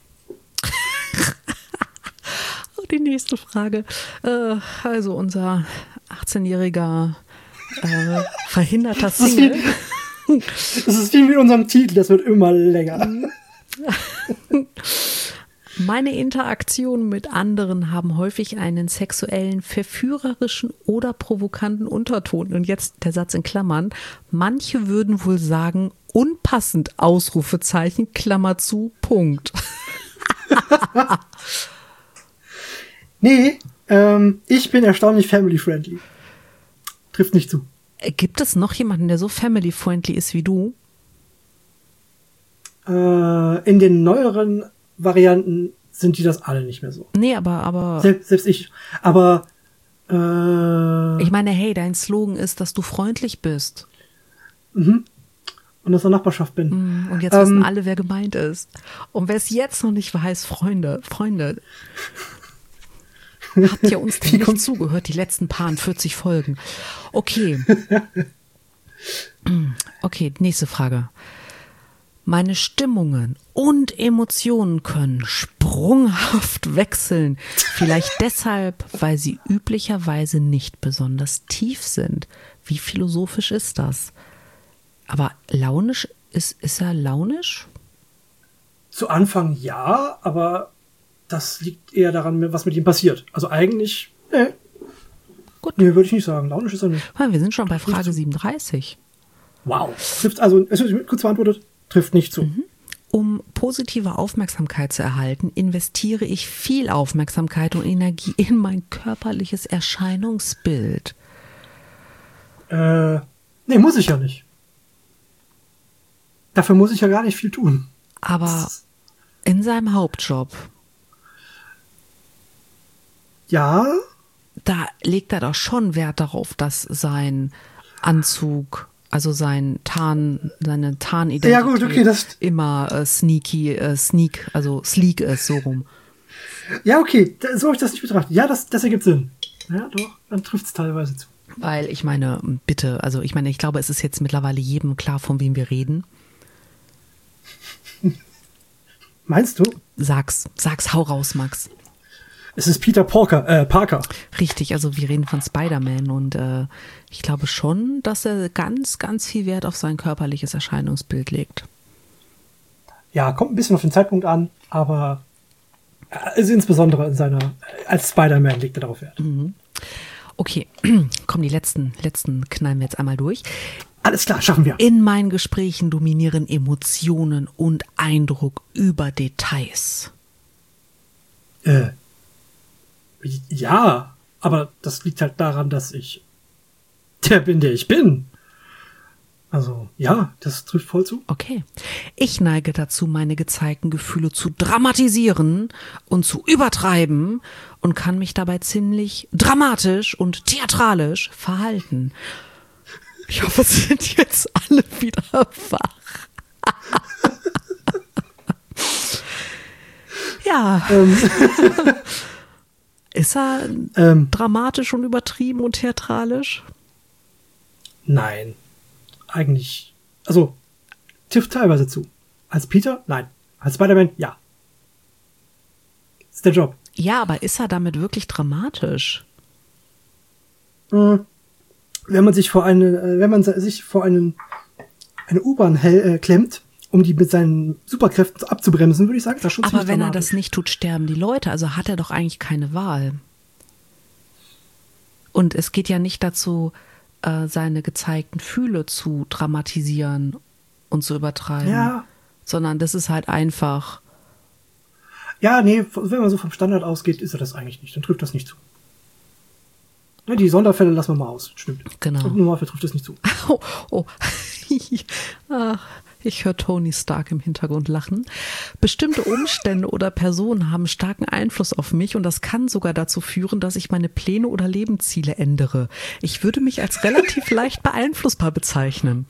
Die nächste Frage. Äh, also unser achtzehnjähriger äh, verhinderter Das ist, Single. wie, das ist wie mit unserem Titel, das wird immer länger. Meine Interaktionen mit anderen haben häufig einen sexuellen, verführerischen oder provokanten Unterton. Und jetzt der Satz in Klammern. Manche würden wohl sagen, unpassend, Ausrufezeichen, Klammer zu, Punkt. Nee, ähm, ich bin erstaunlich family-friendly. Trifft nicht zu. Gibt es noch jemanden, der so family-friendly ist wie du? Äh, in den neueren Varianten sind die das alle nicht mehr so. Nee, aber, aber Selbst, selbst ich. Aber äh, ich meine, hey, dein Slogan ist, dass du freundlich bist. und aus der Nachbarschaft bin. Und jetzt Ähm, wissen alle, wer gemeint ist. Und wer es jetzt noch nicht weiß, Freunde, Freunde, habt ihr uns denn Wie nicht kommt- zugehört, die letzten paar vierzig Folgen? Okay. Okay, nächste Frage. Meine Stimmungen und Emotionen können sprunghaft wechseln. Vielleicht deshalb, weil sie üblicherweise nicht besonders tief sind. Wie philosophisch ist das? Aber launisch, ist, ist er launisch? Zu Anfang ja, aber das liegt eher daran, was mit ihm passiert. Also eigentlich, nee. Gut. Nee, würde ich nicht sagen. Launisch ist er nicht. Ah, wir sind schon bei Frage siebenunddreißig. Wow. Trifft, also, es wird kurz beantwortet, trifft nicht zu. Um positive Aufmerksamkeit zu erhalten, investiere ich viel Aufmerksamkeit und Energie in mein körperliches Erscheinungsbild. Äh, nee, muss ich ja nicht. Dafür muss ich ja gar nicht viel tun. Aber in seinem Hauptjob, Ja, da legt er doch schon Wert darauf, dass sein Anzug, also sein Tarn, seine Tarnidentität Ja, gut, okay, das- immer äh, sneaky, äh, sneak, also sleek ist, so rum. ja, okay, da- so habe ich das nicht betrachtet. Ja, das, das ergibt Sinn. Ja, doch, dann trifft es teilweise zu. Weil ich meine, bitte, also ich meine, ich glaube, es ist jetzt mittlerweile jedem klar, von wem wir reden. Meinst du? Sag's, sag's, hau raus, Max. Es ist Peter Parker, äh, Parker. Richtig, also wir reden von Spider-Man und äh, ich glaube schon, dass er ganz, ganz viel Wert auf sein körperliches Erscheinungsbild legt. Ja, kommt ein bisschen auf den Zeitpunkt an, aber äh, also insbesondere in seiner, äh, als Spider-Man legt er darauf Wert. Okay, komm, die letzten, letzten knallen wir jetzt einmal durch. Alles klar, schaffen wir. In meinen Gesprächen dominieren Emotionen und Eindruck über Details. Äh, ja, aber das liegt halt daran, dass ich der bin, der ich bin. Also, ja, das trifft voll zu. Okay. Ich neige dazu, meine gezeigten Gefühle zu dramatisieren und zu übertreiben und kann mich dabei ziemlich dramatisch und theatralisch verhalten. Ich hoffe, es sind jetzt alle wieder wach. Ja. Ähm, Ist er ähm, dramatisch und übertrieben und theatralisch? nein. Eigentlich, also, trifft teilweise zu. Als Peter? Nein. Als Spider-Man? Ja. Ist der Job. Ja, aber ist er damit wirklich dramatisch? Mhm. Wenn man sich vor eine, äh, wenn man sich vor einen, eine U-Bahn hell- äh, klemmt, um die mit seinen Superkräften abzubremsen, würde ich sagen, ist das schon Aber ziemlich wenn er dramatisch. das nicht tut, sterben die Leute. Also hat er doch eigentlich keine Wahl. Und es geht ja nicht dazu, äh, seine gezeigten Gefühle zu dramatisieren und zu übertreiben. Ja. Sondern das ist halt einfach. Ja, nee, wenn man so vom Standard ausgeht, ist er das eigentlich nicht. Dann trifft das nicht zu. Ja, die Sonderfälle lassen wir mal aus. Stimmt. Genau. Und normal trifft das nicht zu. Oh, oh. Ach, Ich höre Tony Stark im Hintergrund lachen. Bestimmte Umstände oder Personen haben starken Einfluss auf mich und das kann sogar dazu führen, dass ich meine Pläne oder Lebensziele ändere. Ich würde mich als relativ leicht beeinflussbar bezeichnen.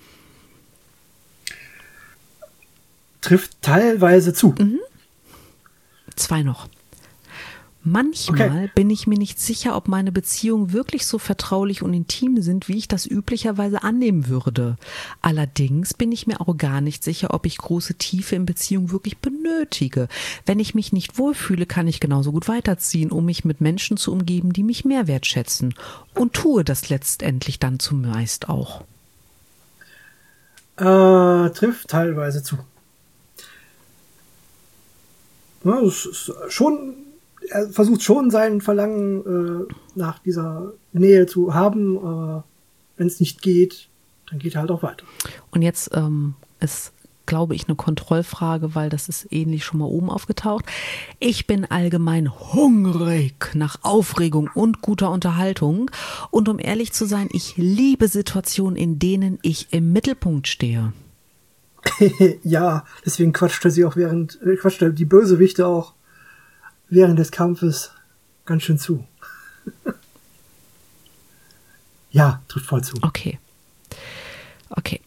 Trifft teilweise zu. Mhm. Zwei noch. Manchmal okay. bin ich mir nicht sicher, ob meine Beziehungen wirklich so vertraulich und intim sind, wie ich das üblicherweise annehmen würde. Allerdings bin ich mir auch gar nicht sicher, ob ich große Tiefe in Beziehungen wirklich benötige. Wenn ich mich nicht wohlfühle, kann ich genauso gut weiterziehen, um mich mit Menschen zu umgeben, die mich mehr wertschätzen. Und tue das letztendlich dann zumeist auch. Äh, trifft teilweise zu. Ja, es ist schon... Er versucht schon sein Verlangen äh, nach dieser Nähe zu haben, aber wenn es nicht geht, dann geht er halt auch weiter. Und jetzt ähm, ist, glaube ich, eine Kontrollfrage, weil das ist ähnlich schon mal oben aufgetaucht. Ich bin allgemein hungrig nach Aufregung und guter Unterhaltung. Und um ehrlich zu sein, ich liebe Situationen, in denen ich im Mittelpunkt stehe. Ja, deswegen quatscht er sie auch während, äh, quatscht er die Bösewichte auch während des Kampfes ganz schön zu. Ja, trifft voll zu. Okay. Okay.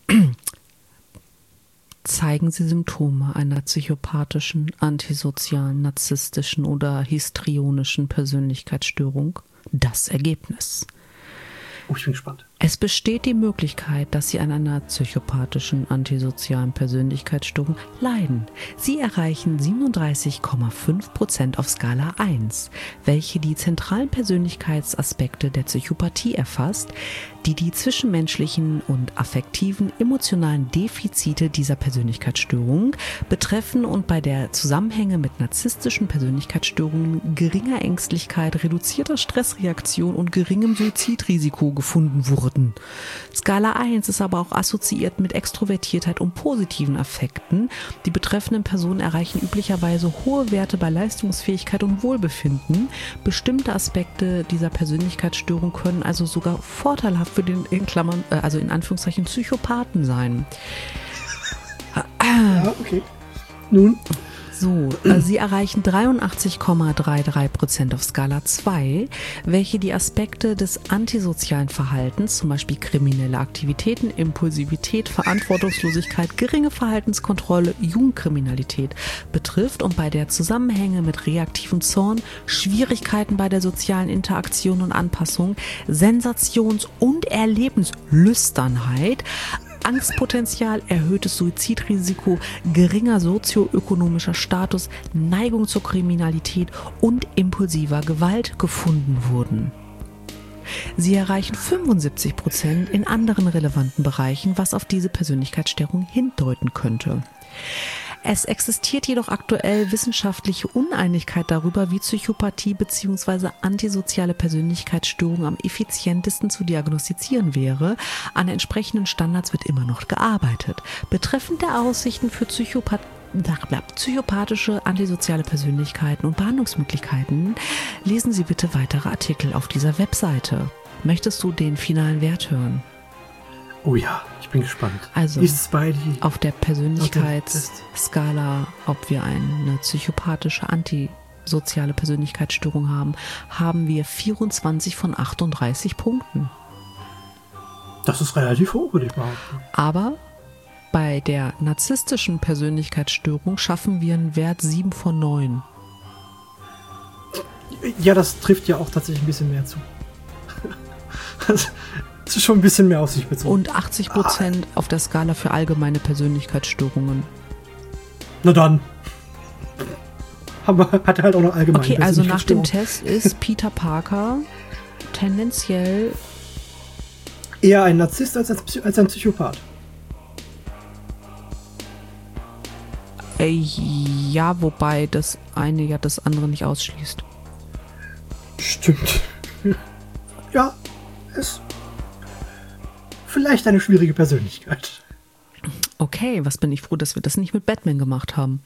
Zeigen Sie Symptome einer psychopathischen, antisozialen, narzisstischen oder histrionischen Persönlichkeitsstörung? Das Ergebnis. Oh, ich bin gespannt. Es besteht die Möglichkeit, dass Sie an einer psychopathischen, antisozialen Persönlichkeitsstörung leiden. Sie erreichen siebenunddreißig Komma fünf Prozent auf Skala eins, welche die zentralen Persönlichkeitsaspekte der Psychopathie erfasst, die die zwischenmenschlichen und affektiven, emotionalen Defizite dieser Persönlichkeitsstörung betreffen und bei der Zusammenhänge mit narzisstischen Persönlichkeitsstörungen geringer Ängstlichkeit, reduzierter Stressreaktion und geringem Suizidrisiko gefunden wurden. Skala eins ist aber auch assoziiert mit Extrovertiertheit und positiven Affekten. Die betreffenden Personen erreichen üblicherweise hohe Werte bei Leistungsfähigkeit und Wohlbefinden. Bestimmte Aspekte dieser Persönlichkeitsstörung können also sogar vorteilhaft für den, in Klammern, also in Anführungszeichen, Psychopathen sein. Ja, okay. Nun? So, äh, Sie erreichen dreiundachtzig Komma dreiunddreißig Prozent auf Skala zwei, welche die Aspekte des antisozialen Verhaltens, zum Beispiel kriminelle Aktivitäten, Impulsivität, Verantwortungslosigkeit, geringe Verhaltenskontrolle, Jugendkriminalität betrifft und bei der Zusammenhänge mit reaktivem Zorn, Schwierigkeiten bei der sozialen Interaktion und Anpassung, Sensations- und Erlebenslüsternheit, Angstpotenzial, erhöhtes Suizidrisiko, geringer sozioökonomischer Status, Neigung zur Kriminalität und impulsiver Gewalt gefunden wurden. Sie erreichen fünfundsiebzig Prozent in anderen relevanten Bereichen, was auf diese Persönlichkeitsstörung hindeuten könnte. Es existiert jedoch aktuell wissenschaftliche Uneinigkeit darüber, wie Psychopathie bzw. antisoziale Persönlichkeitsstörung am effizientesten zu diagnostizieren wäre. An entsprechenden Standards wird immer noch gearbeitet. Betreffend der Aussichten für Psychopathie psychopathische, antisoziale Persönlichkeiten und Behandlungsmöglichkeiten, lesen Sie bitte weitere Artikel auf dieser Webseite. Möchtest du den finalen Wert hören? Oh ja, ich bin gespannt. Also Ist's bei die auf der Persönlichkeitsskala, ob wir eine psychopathische, antisoziale Persönlichkeitsstörung haben, haben wir vierundzwanzig von achtunddreißig Punkten. Das ist relativ hoch, würde ich behaupten. Aber bei der narzisstischen Persönlichkeitsstörung schaffen wir einen Wert sieben von neun. Ja, das trifft ja auch tatsächlich ein bisschen mehr zu. Das ist schon ein bisschen mehr auf sich bezogen. Und achtzig Prozent ah. auf der Skala für allgemeine Persönlichkeitsstörungen. Na dann. Aber hat er halt auch noch allgemeine Okay, also nach dem Test ist Peter Parker tendenziell eher ein Narzisst als ein, Psy- als ein Psychopath. Äh, ja, wobei das eine ja das andere nicht ausschließt. Stimmt. Ja, ist vielleicht eine schwierige Persönlichkeit. Okay, was bin ich froh, dass wir das nicht mit Batman gemacht haben.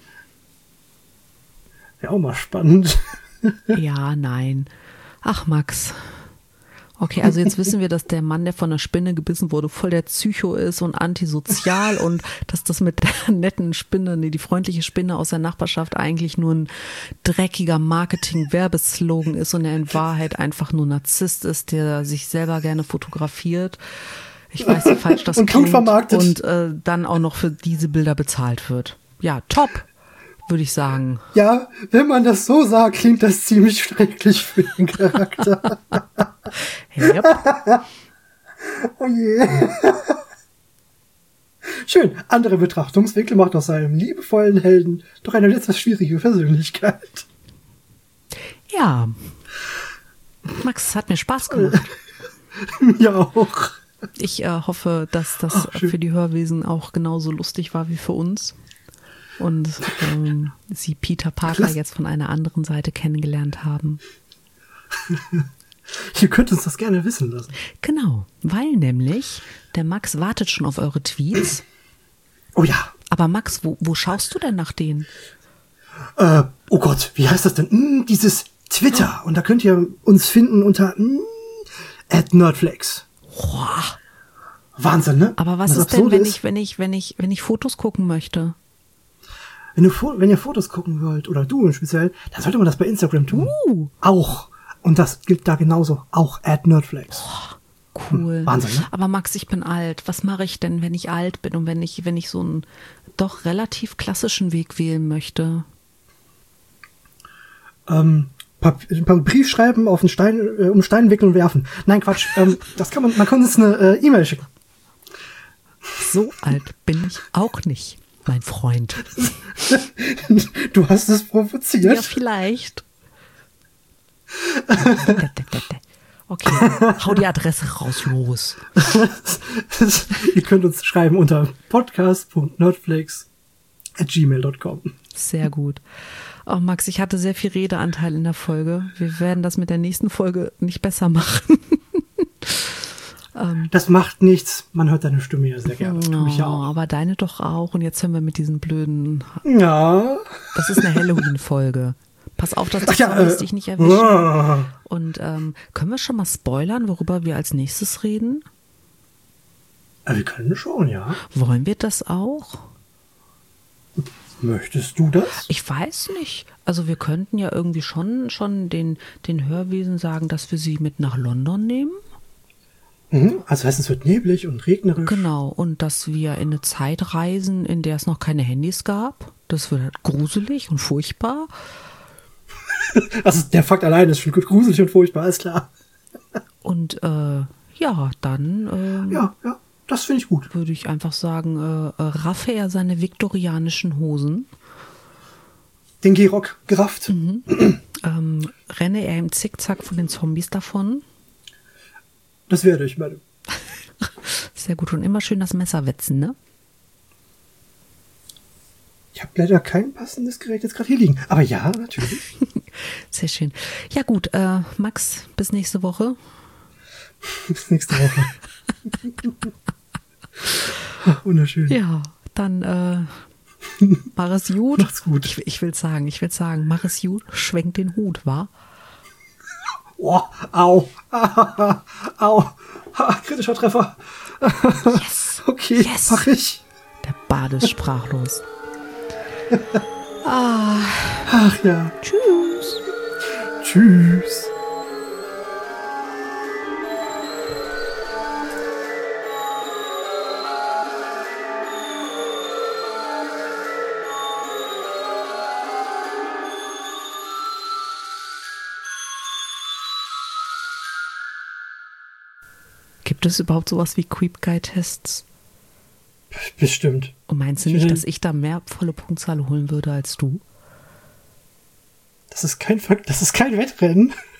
Wäre auch mal spannend. Ja, nein. Ach, Max. Okay, also jetzt wissen wir, dass der Mann, der von einer Spinne gebissen wurde, voll der Psycho ist und antisozial und dass das mit der netten Spinne, nee, die freundliche Spinne aus der Nachbarschaft eigentlich nur ein dreckiger Marketing-Werbeslogan ist und er in Wahrheit einfach nur Narzisst ist, der sich selber gerne fotografiert. Ich weiß, wie falsch das und klingt. vermarktet. Und äh, dann auch noch für diese Bilder bezahlt wird. Ja, top, würde ich sagen. Ja, wenn man das so sagt, klingt das ziemlich schrecklich für den Charakter. Yep. Oh je. Schön. Andere Betrachtungswinkel macht aus seinem liebevollen Helden doch eine etwas schwierige Persönlichkeit. Ja. Max, es hat mir Spaß gemacht. Mir auch. Ich äh, hoffe, dass das Ach, schön. für die Hörwesen auch genauso lustig war wie für uns. Und ähm, sie Peter Parker Klasse. jetzt von einer anderen Seite kennengelernt haben. Ihr könnt uns das gerne wissen lassen. Genau, weil nämlich der Max wartet schon auf eure Tweets. Oh ja. Aber Max, wo, wo schaust du denn nach denen? Äh, oh Gott, wie heißt das denn? Hm, dieses Twitter. Und da könnt ihr uns finden unter hm, at nerdflex. Boah. Wahnsinn, ne? Aber was Das ist denn, Absurde wenn ist, ich, wenn ich, wenn ich, wenn ich Fotos gucken möchte? Wenn, du, Fo- wenn ihr Fotos gucken wollt, oder du speziell, dann sollte man das bei Instagram tun. Uh. Auch. Und das gilt da genauso. Auch at nerdflex. Cool. Wahnsinn, ne? Aber Max, ich bin alt. Was mache ich denn, wenn ich alt bin und wenn ich, wenn ich so einen doch relativ klassischen Weg wählen möchte? Ähm, Pap- ein paar Brief schreiben, auf einen Stein, äh, um Stein wickeln und werfen. Nein, Quatsch. ähm, das kann man, man kann uns eine äh, E-Mail schicken. So alt bin ich auch nicht, mein Freund. Du hast es provoziert. Ja, vielleicht. Okay, hau die Adresse raus, los. Ihr könnt uns schreiben unter podcast punkt nerdflex at gmail punkt com. Sehr gut. Oh, Max, ich hatte sehr viel Redeanteil in der Folge. Wir werden das mit der nächsten Folge nicht besser machen. ähm, Das macht nichts. Man hört deine Stimme ja sehr gerne. Tue ich ja oh, auch. aber deine doch auch. Und jetzt hören wir mit diesen blöden. Ja. Das ist eine Halloween-Folge. Pass auf, dass Ach die ja, Zombies äh, dich nicht erwischen. ah. Und ähm, können wir schon mal spoilern, worüber wir als nächstes reden? Aber wir können schon, ja. Wollen wir das auch? Möchtest du das? Ich weiß nicht. Also wir könnten ja irgendwie schon, schon den, den Hörwesen sagen, dass wir sie mit nach London nehmen. Mhm. Also heißt, es wird neblig und regnerisch. Genau. Und dass wir in eine Zeit reisen, in der es noch keine Handys gab. Das wird halt gruselig und furchtbar. Also der Fakt allein ist schon gut gruselig und furchtbar, ist klar. Und äh, ja, dann ähm, Ja, ja, das finde ich gut. würde ich einfach sagen, äh, äh, raffe er seine viktorianischen Hosen. Den Gehrock gerafft. Ähm, renne er im Zickzack von den Zombies davon. Das werde ich, meine. Sehr gut. Und immer schön das Messer wetzen, ne? Ich habe leider kein passendes Gerät jetzt gerade hier liegen. Aber ja, natürlich. Sehr schön. Ja gut, äh, Max, bis nächste Woche. Bis nächste Woche. Ach, wunderschön. Ja, dann äh, mach es gut. Macht's gut. Ich, ich will sagen, ich will sagen, mach es gut, schwenk den Hut, wa? Oh, au. Au. Ha, kritischer Treffer. Yes. Okay, Yes. mach ich. Der Bade ist sprachlos. Ah, Ach ja. tschüss. Tschüss. Gibt es überhaupt sowas wie Creep Guy-Tests? Bestimmt. Und meinst du Ich nicht, will- dass ich da mehr volle Punktzahl holen würde als du? Das ist kein Fakt, das ist kein Wettrennen.